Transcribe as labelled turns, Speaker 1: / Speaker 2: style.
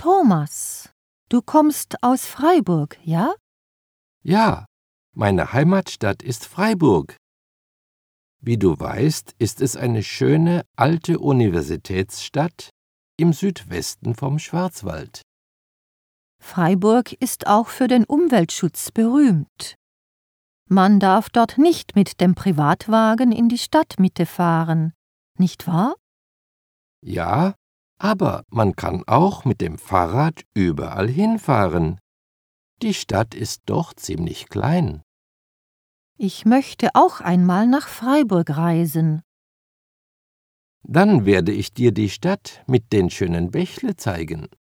Speaker 1: Thomas, du kommst aus Freiburg, ja?
Speaker 2: Ja, meine Heimatstadt ist Freiburg. Wie du weißt, ist es eine schöne alte Universitätsstadt im Südwesten vom Schwarzwald.
Speaker 1: Freiburg ist auch für den Umweltschutz berühmt. Man darf dort nicht mit dem Privatwagen in die Stadtmitte fahren, nicht wahr?
Speaker 2: Ja, aber man kann auch mit dem Fahrrad überall hinfahren. Die Stadt ist doch ziemlich klein.
Speaker 1: Ich möchte auch einmal nach Freiburg reisen.
Speaker 2: Dann werde ich dir die Stadt mit den schönen Bächle zeigen.